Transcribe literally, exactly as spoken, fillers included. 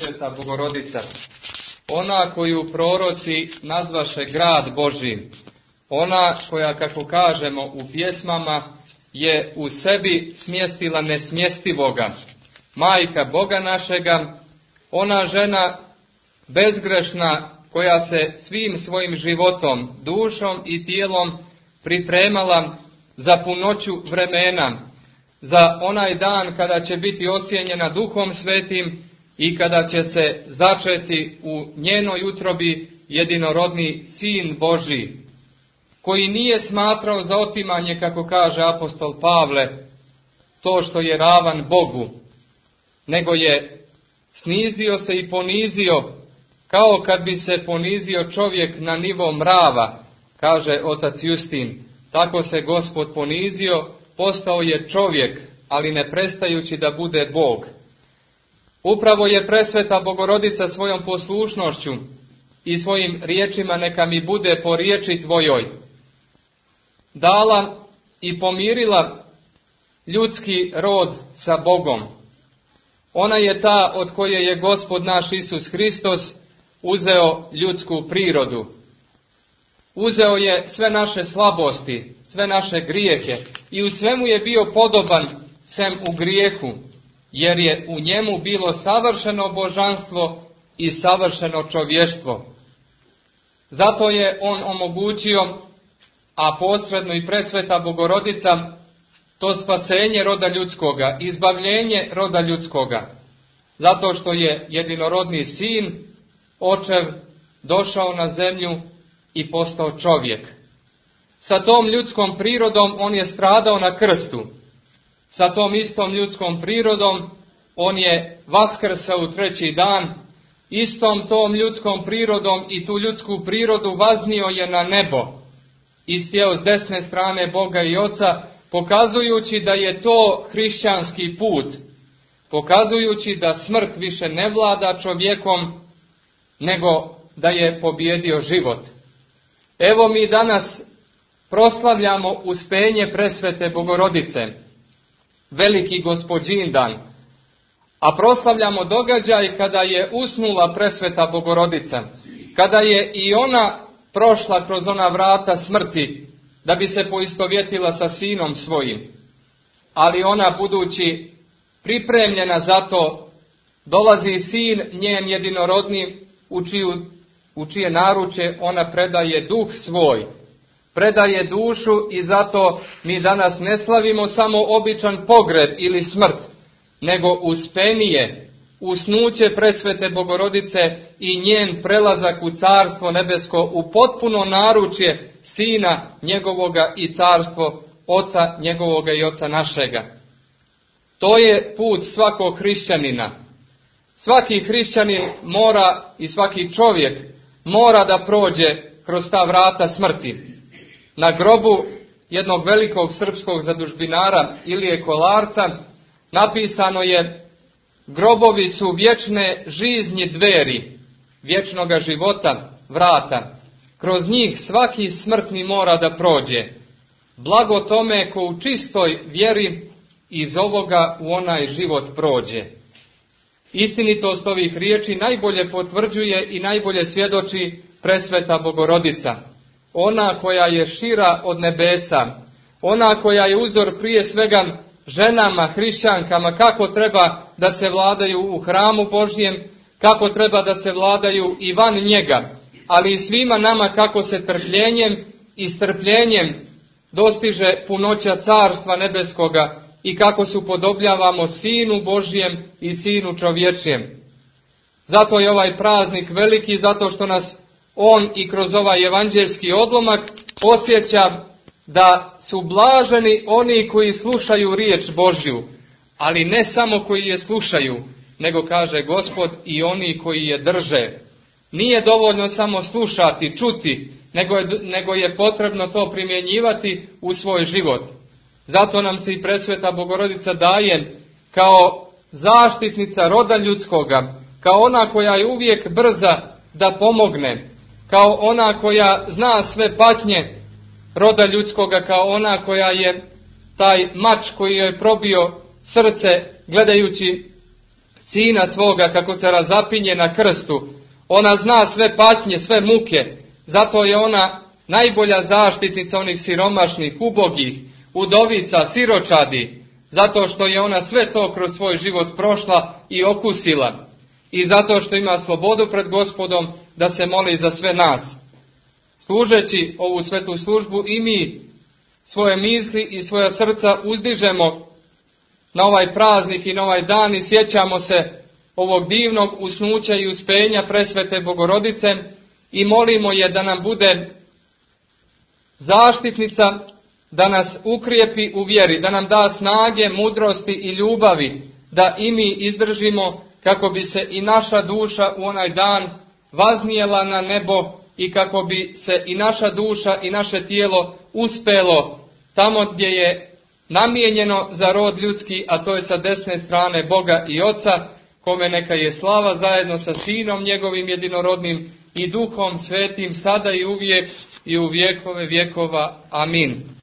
presveta Bogorodica, ona koju proroci nazvaše grad Božji, ona koja, kako kažemo u pjesmama, je u sebi smjestila nesmjestivoga, majka Boga našega, ona žena bezgrešna koja se svim svojim životom, dušom i tijelom pripremala za punoću vremena, za onaj dan kada će biti osjenjena Duhom Svetim i kada će se začeti u njenoj utrobi jedinorodni Sin Božji, koji nije smatrao za otimanje, kako kaže apostol Pavle, to što je ravan Bogu, nego je snizio se i ponizio, kao kad bi se ponizio čovjek na nivo mrava, kaže otac Justin. Tako se Gospod ponizio, postao je čovjek, ali ne prestajući da bude Bog. Upravo je presveta Bogorodica svojom poslušnošću i svojim riječima neka mi bude po riječi tvojoj dala i pomirila ljudski rod sa Bogom. Ona je ta od koje je Gospod naš Isus Hristos uzeo ljudsku prirodu. Uzeo je sve naše slabosti, sve naše grijehe i u svemu je bio podoban sem u grijehu, jer je u njemu bilo savršeno božanstvo i savršeno čovještvo. Zato je on omogućio, a posredno i presveta Bogorodica, to spasenje roda ljudskoga, izbavljenje roda ljudskoga, zato što je jedinorodni Sin, Očev, došao na zemlju i postao čovjek. Sa tom ljudskom prirodom on je stradao na krstu. Sa tom istom ljudskom prirodom on je vaskrsao u treći dan. Istom tom ljudskom prirodom i tu ljudsku prirodu vaznio je na nebo i sjeo s desne strane Boga i Oca, pokazujući da je to hrišćanski put, pokazujući da smrt više ne vlada čovjekom, nego da je pobjedio život. Evo mi danas proslavljamo uspenje presvete Bogorodice, veliki Gospođin dan, a proslavljamo događaj kada je usnula presveta Bogorodica, kada je i ona prošla kroz ona vrata smrti, da bi se poistovjetila sa Sinom svojim. Ali ona, budući pripremljena za to, dolazi Sin njen jedinorodni, u, čiju, u čije naručje ona predaje duh svoj, predaje dušu, i zato mi danas ne slavimo samo običan pogreb ili smrt, nego uspenije, usnuće presvete Bogorodice i njen prelazak u carstvo nebesko, u potpuno naručje Sina njegovoga i carstvo Oca njegovoga i Oca našega. To je put svakog hrišćanina. Svaki hrišćanin mora i svaki čovjek mora da prođe kroz ta vrata smrti. Na grobu jednog velikog srpskog zadužbinara Ilije Kolarca napisano je: grobovi su vječne žiznji dveri, vječnoga života vrata. Kroz njih svaki smrtni mora da prođe. Blago tome ko u čistoj vjeri iz ovoga u onaj život prođe. Istinitost ovih riječi najbolje potvrđuje i najbolje svjedoči presveta Bogorodica. Ona koja je šira od nebesa, ona koja je uzor prije svega ženama, hrišćankama, kako treba da se vladaju u hramu Božjem, kako treba da se vladaju i van njega, ali i svima nama kako se trpljenjem i strpljenjem dostiže punoća carstva nebeskoga i kako se upodobljavamo Sinu Božjem i Sinu čovječjem. Zato je ovaj praznik veliki, zato što nas on i kroz ovaj evanđeljski odlomak posjeća da su blaženi oni koji slušaju riječ Božju, ali ne samo koji je slušaju, nego, kaže Gospod, i oni koji je drže. Nije dovoljno samo slušati, čuti, nego je, nego je potrebno to primjenjivati u svoj život. Zato nam se i presveta Bogorodica daje kao zaštitnica roda ljudskoga, kao ona koja je uvijek brza da pomogne, kao ona koja zna sve patnje roda ljudskoga, kao ona koja je taj mač koji je probio srce gledajući Sina svoga kako se razapinje na krstu. Ona zna sve patnje, sve muke, zato je ona najbolja zaštitnica onih siromašnih, ubogih, udovica, siročadi, zato što je ona sve to kroz svoj život prošla i okusila. I zato što ima slobodu pred Gospodom da se moli za sve nas. Služeći ovu svetu službu i mi svoje misli i svoja srca uzdižemo na ovaj praznik i na ovaj dan i sjećamo se ovog divnog usnuća i uspenja presvete Bogorodice i molimo je da nam bude zaštitnica, da nas ukrijepi u vjeri, da nam da snage, mudrosti i ljubavi, da i mi izdržimo kako bi se i naša duša u onaj dan vaznijela na nebo i kako bi se i naša duša i naše tijelo uspelo tamo gdje je namijenjeno za rod ljudski, a to je sa desne strane Boga i Oca, kome neka je slava zajedno sa Sinom njegovim jedinorodnim i Duhom Svetim, sada i uvijek i u vjekove vjekova. Amin.